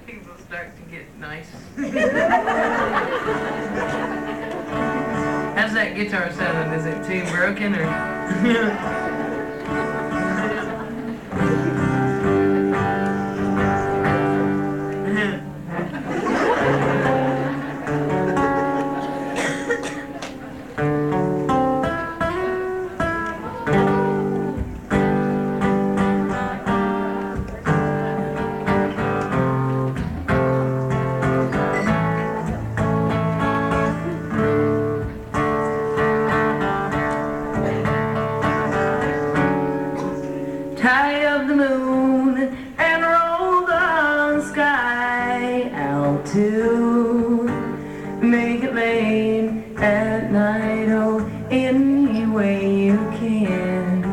People start to get nice. How's that guitar sounding? Is it too broken or? Tie up the moon and roll the sky out to make it late at night, oh, any way you can.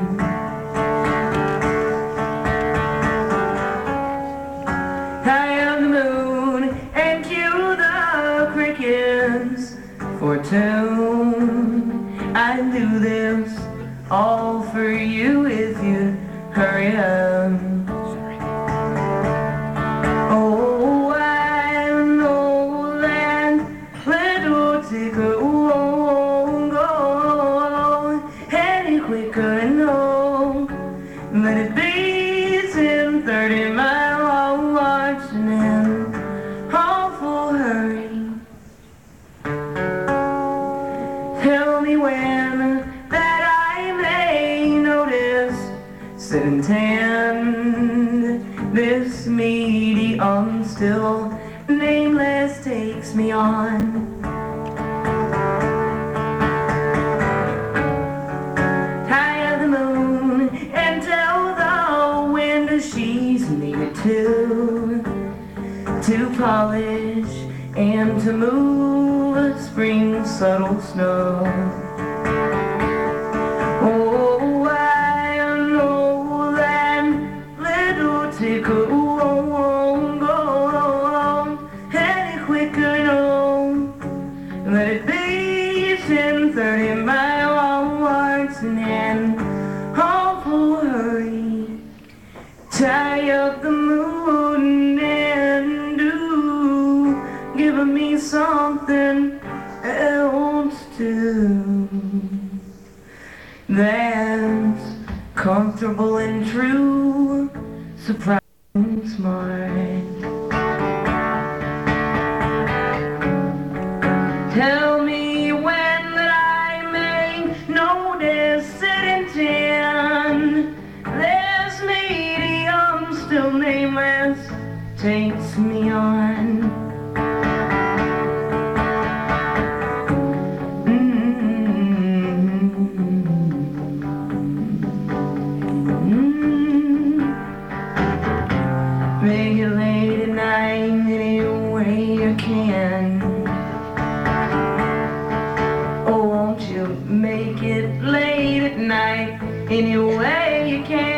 Tie up the moon and cue the crickets for a tune. I'd do this all for you if you hurry up. Oh, I know that little ticker won't go any quicker, no. But it beats in 30-mile march and in awful hurry. Tell me when that I may notice 7:10, this medium still nameless takes me on. Tie the moon and tell the wind she's needed to polish and to move spring's subtle snow. Ticker won't go any quicker, no. But it beats in 30-mile march and in awful hurry. Tie up the moon and do give me something else too. That's comfortable and true. Surprising smart. Tell me when that I may notice it in 10. This medium still nameless takes me on. Make it late at night any way you can. Oh, won't you make it late at night any way you can?